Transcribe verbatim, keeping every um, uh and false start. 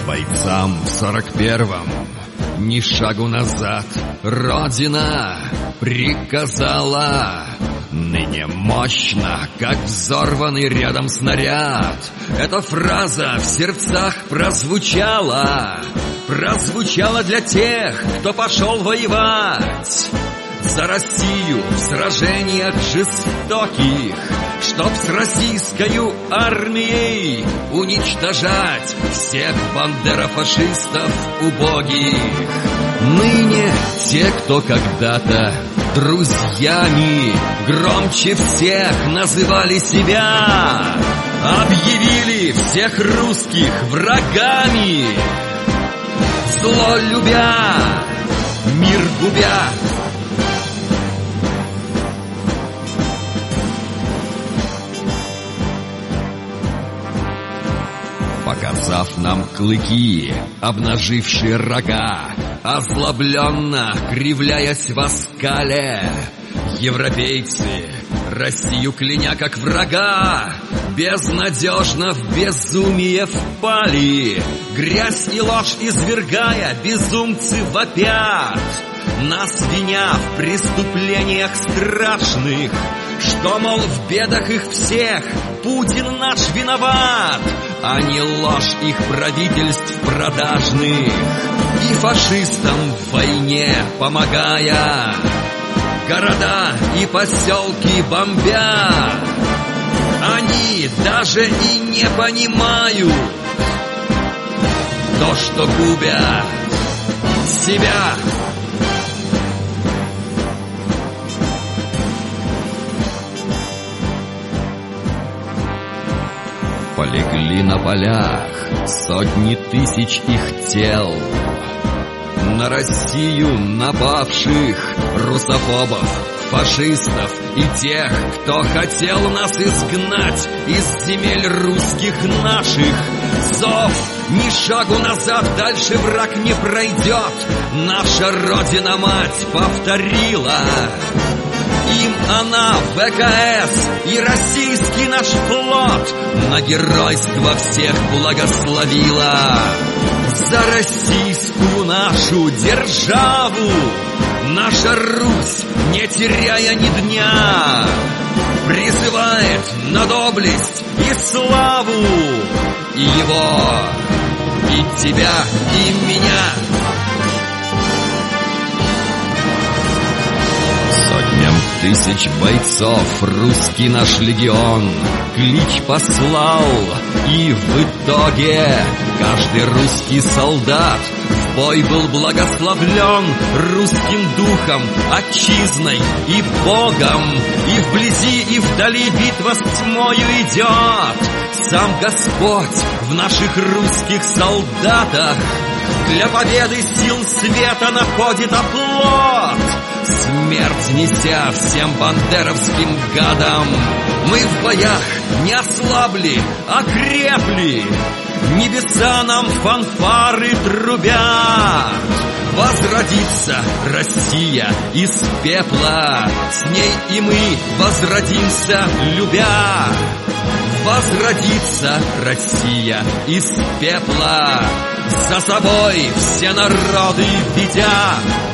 Бойцам в сорок первом ни шагу назад Родина приказала. Ныне мощно, как взорванный рядом снаряд, эта фраза в сердцах прозвучала. Прозвучала для тех, кто пошел воевать за Россию в сражениях жестоких, чтоб с российскою армией уничтожать всех бандерофашистов убогих. Ныне те, кто когда-то друзьями громче всех называли себя, объявили всех русских врагами, зло любя, мир губя. Показав нам клыки, обнажившие рога, озлобленно кривляясь в оскале, европейцы, Россию кляня как врага, безнадежно в безумие впали. Грязь и ложь извергая, безумцы вопят, нас виня в преступлениях страшных, что, мол, в бедах их всех Путин наш виноват, а не ложь их правительств продажных. И фашистам в войне помогая, города и поселки бомбя, они даже и не понимают то, что губят себя. Полегли на полях сотни тысяч их тел, на Россию напавших русофобов, фашистов и тех, кто хотел нас изгнать из земель русских наших. Зов ни шагу назад, дальше враг не пройдет, наша Родина-мать повторила. Им она, ВКС и российский наш флот на геройство всех благословила. За российскую нашу державу наша Русь, не теряя ни дня, призывает на доблесть и славу и его, и тебя, и меня. Сотням тысяч бойцов русский наш легион клич послал, и в итоге каждый русский солдат в бой был благословлен русским духом, отчизной и Богом. И вблизи, и вдали битва с тьмою идет, сам Господь в наших русских солдатах для победы сил света находит оплот, смерть неся всем бандеровским гадам. Мы в боях не ослабли, а крепли, небеса нам фанфары трубят. Возродится Россия из пепла, с ней и мы возродимся, любя. Возродится Россия из пепла, за собой все народы ведя.